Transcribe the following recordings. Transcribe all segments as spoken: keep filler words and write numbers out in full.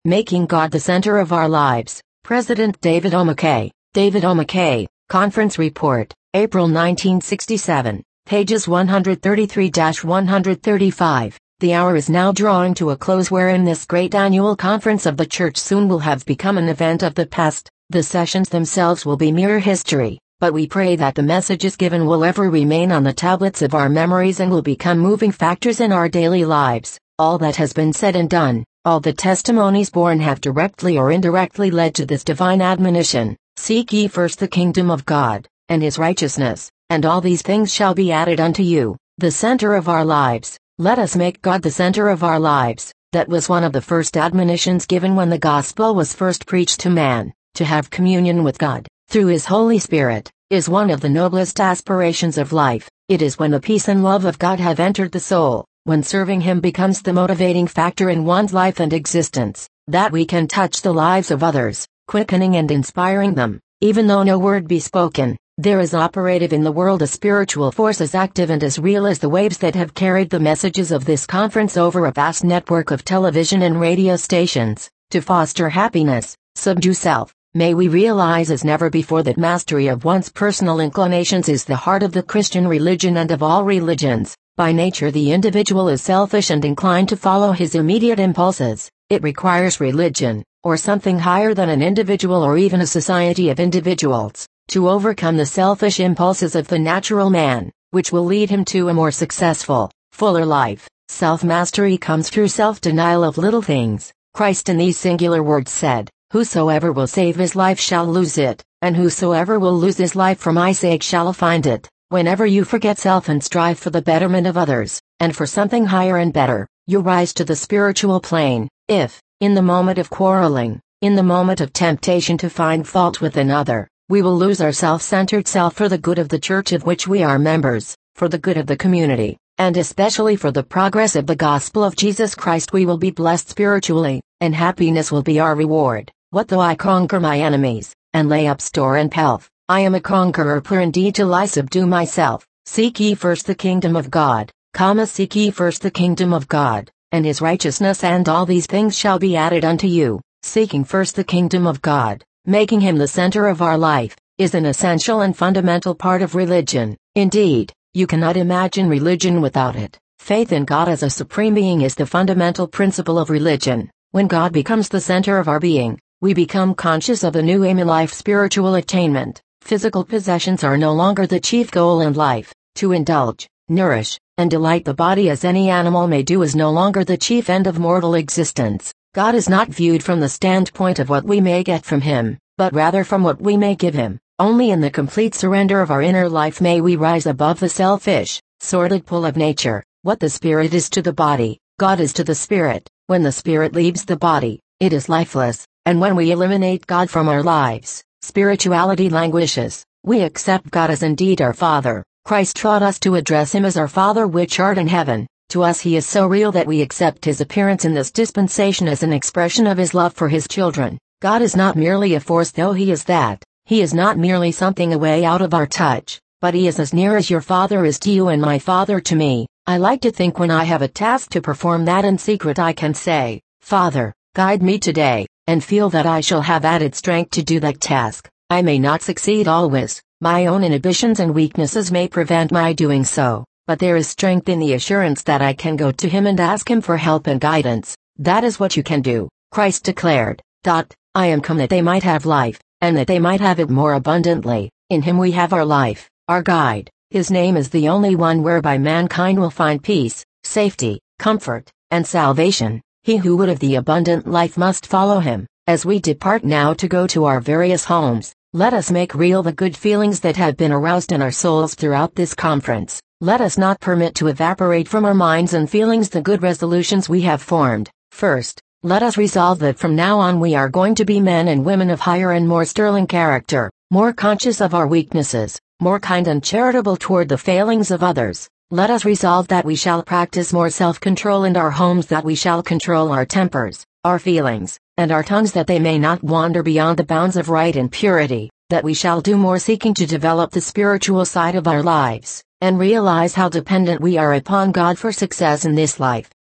Making God the Center of Our Lives, President David O. McKay. David O. McKay, Conference Report, April nineteen sixty-seven, pages one thirty-three to one thirty-five. The hour is now drawing to a close wherein this great annual conference of the Church soon will have become an event of the past. The sessions themselves will be mere history, but we pray that the messages given will ever remain on the tablets of our memories and will become moving factors in our daily lives. All that has been said and done, all the testimonies borne have directly or indirectly led to this divine admonition: seek ye first the kingdom of God, and his righteousness, and all these things shall be added unto you. The center of our lives. Let us make God the center of our lives. That was one of the first admonitions given when the gospel was first preached to man. To have communion with God, through his Holy Spirit, is one of the noblest aspirations of life. It is when the peace and love of God have entered the soul, when serving him becomes the motivating factor in one's life and existence, that we can touch the lives of others, quickening and inspiring them. Even though no word be spoken, there is operative in the world a spiritual force as active and as real as the waves that have carried the messages of this conference over a vast network of television and radio stations. To foster happiness, subdue self. May we realize as never before that mastery of one's personal inclinations is the heart of the Christian religion and of all religions. By nature the individual is selfish and inclined to follow his immediate impulses. It requires religion, or something higher than an individual or even a society of individuals, to overcome the selfish impulses of the natural man, which will lead him to a more successful, fuller life. Self-mastery comes through self-denial of little things. Christ in these singular words said, "Whosoever will save his life shall lose it, and whosoever will lose his life for my sake shall find it." Whenever you forget self and strive for the betterment of others, and for something higher and better, you rise to the spiritual plane. If, in the moment of quarreling, in the moment of temptation to find fault with another, we will lose our self-centered self for the good of the church of which we are members, for the good of the community, and especially for the progress of the gospel of Jesus Christ, we will be blessed spiritually, and happiness will be our reward. What though I conquer my enemies, and lay up store and pelf? I am a conqueror, for indeed till I subdue myself. Seek ye first the kingdom of God, comma seek ye first the kingdom of God, and his righteousness, and all these things shall be added unto you. Seeking first the kingdom of God, making him the center of our life, is an essential and fundamental part of religion. Indeed, you cannot imagine religion without it. Faith in God as a supreme being is the fundamental principle of religion. When God becomes the center of our being, we become conscious of a new aim in life: spiritual attainment. Physical possessions are no longer the chief goal in life. To indulge, nourish, and delight the body as any animal may do is no longer the chief end of mortal existence. God is not viewed from the standpoint of what we may get from him, but rather from what we may give him. Only in the complete surrender of our inner life may we rise above the selfish, sordid pull of nature. What the spirit is to the body, God is to the spirit. When the spirit leaves the body, it is lifeless, and when we eliminate God from our lives, spirituality languishes. We accept God as indeed our Father. Christ taught us to address him as our Father which art in heaven. To us he is so real that we accept his appearance in this dispensation as an expression of his love for his children. God is not merely a force, though he is that. He is not merely something away out of our touch, but he is as near as your Father is to you and my Father to me. I like to think when I have a task to perform that in secret I can say, "Father, guide me today," and feel that I shall have added strength to do that task. I may not succeed always. My own inhibitions and weaknesses may prevent my doing so, but there is strength in the assurance that I can go to him and ask him for help and guidance. That is what you can do. Christ declared, "I am come that they might have life, and that they might have it more abundantly." In him we have our life, our guide. His name is the only one whereby mankind will find peace, safety, comfort, and salvation. He who would have the abundant life must follow him. As we depart now to go to our various homes, let us make real the good feelings that have been aroused in our souls throughout this conference. Let us not permit to evaporate from our minds and feelings the good resolutions we have formed. First, let us resolve that from now on we are going to be men and women of higher and more sterling character, more conscious of our weaknesses, more kind and charitable toward the failings of others. Let us resolve that we shall practice more self-control in our homes, that we shall control our tempers, our feelings, and our tongues, that they may not wander beyond the bounds of right and purity, that we shall do more seeking to develop the spiritual side of our lives, and realize how dependent we are upon God for success in this life.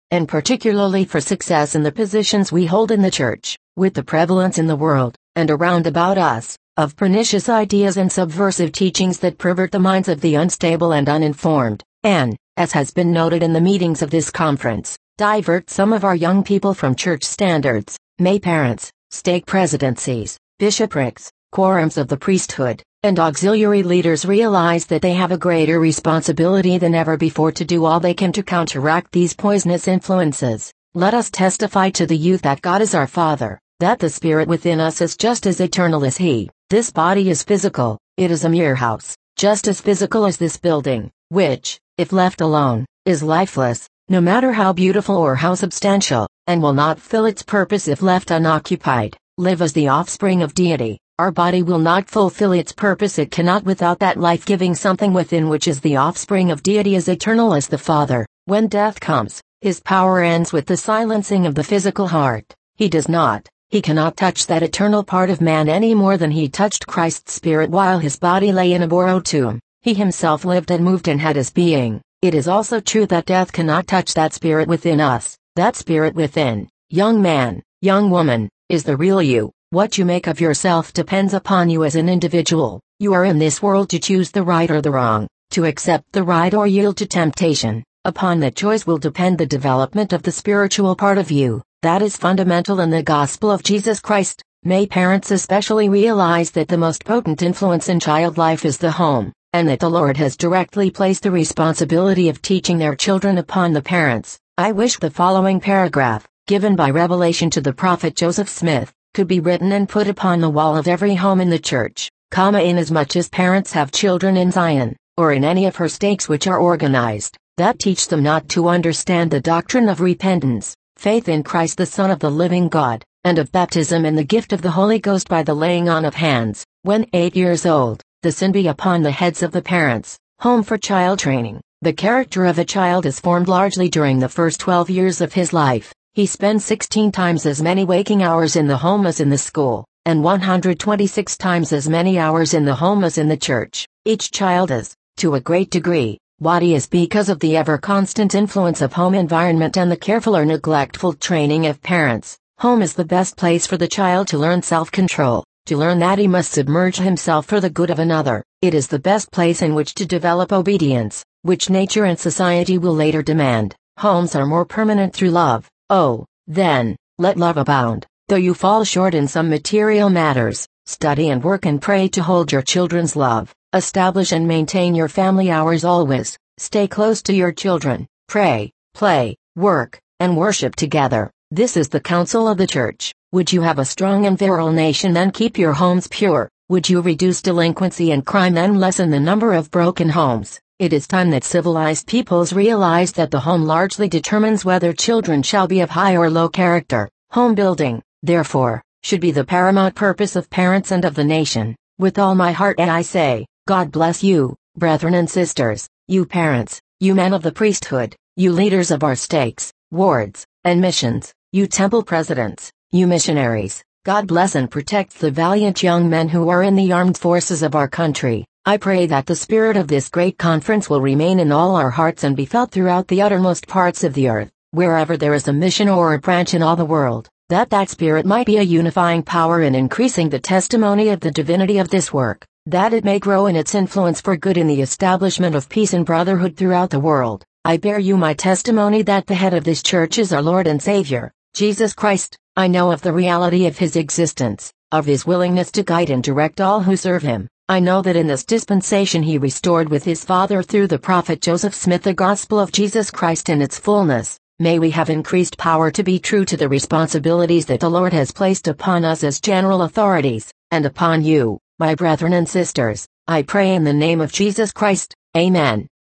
and particularly for success in the positions we hold in the church, with the prevalence in the world, and around about us, of pernicious ideas and subversive teachings that pervert the minds of the unstable and uninformed, and, as has been noted in the meetings of this conference, divert some of our young people from church standards, may parents, stake presidencies, bishoprics, quorums of the priesthood, and auxiliary leaders realize that they have a greater responsibility than ever before to do all they can to counteract these poisonous influences. Let us testify to the youth that God is our Father, that the Spirit within us is just as eternal as He. This body is physical, it is a mere house, just as physical as this building, which, if left alone, is lifeless, no matter how beautiful or how substantial, and will not fill its purpose if left unoccupied. Live as the offspring of deity. Our body will not fulfill its purpose, it cannot without that life-giving something within which is the offspring of deity as eternal as the Father. When death comes, His power ends with the silencing of the physical heart. He does not, He cannot touch that eternal part of man any more than He touched Christ's spirit while His body lay in a borrowed tomb. He Himself lived and moved and had His being. It is also true that death cannot touch that spirit within us. That spirit within, young man, young woman, is the real you. What you make of yourself depends upon you as an individual. You are in this world to choose the right or the wrong, to accept the right or yield to temptation. Upon that choice will depend the development of the spiritual part of you. That is fundamental in the gospel of Jesus Christ. May parents especially realize that the most potent influence in child life is the home, and that the Lord has directly placed the responsibility of teaching their children upon the parents. I wish the following paragraph, given by revelation to the prophet Joseph Smith, could be written and put upon the wall of every home in the church, comma, inasmuch as parents have children in Zion, or in any of her stakes which are organized, that teach them not to understand the doctrine of repentance, faith in Christ the Son of the living God, and of baptism and the gift of the Holy Ghost by the laying on of hands, when eight years old, the sin be upon the heads of the parents. Home for child training. The character of a child is formed largely during the first twelve years of his life. He spends sixteen times as many waking hours in the home as in the school, and one hundred twenty-six times as many hours in the home as in the church. Each child is, to a great degree, what he is because of the ever-constant influence of home environment and the careful or neglectful training of parents. Home is the best place for the child to learn self-control, to learn that he must submerge himself for the good of another. It is the best place in which to develop obedience, which nature and society will later demand. Homes are more permanent through love. Oh, then, let love abound. Though you fall short in some material matters, study and work and pray to hold your children's love. Establish and maintain your family hours always. Stay close to your children. Pray, play, work, and worship together. This is the counsel of the church. Would you have a strong and virile nation, then keep your homes pure? Would you reduce delinquency and crime, then lessen the number of broken homes? It is time that civilized peoples realize that the home largely determines whether children shall be of high or low character. Home building, therefore, should be the paramount purpose of parents and of the nation. With all my heart I say, God bless you, brethren and sisters, you parents, you men of the priesthood, you leaders of our stakes, wards, and missions, you temple presidents, you missionaries. God bless and protect the valiant young men who are in the armed forces of our country. I pray that the spirit of this great conference will remain in all our hearts and be felt throughout the uttermost parts of the earth, wherever there is a mission or a branch in all the world, that that spirit might be a unifying power in increasing the testimony of the divinity of this work, that it may grow in its influence for good in the establishment of peace and brotherhood throughout the world. I bear you my testimony that the head of this church is our Lord and Savior, Jesus Christ. I know of the reality of His existence, of His willingness to guide and direct all who serve Him. I know that in this dispensation He restored with His Father through the prophet Joseph Smith the gospel of Jesus Christ in its fullness. May we have increased power to be true to the responsibilities that the Lord has placed upon us as general authorities, and upon you, my brethren and sisters. I pray in the name of Jesus Christ. Amen.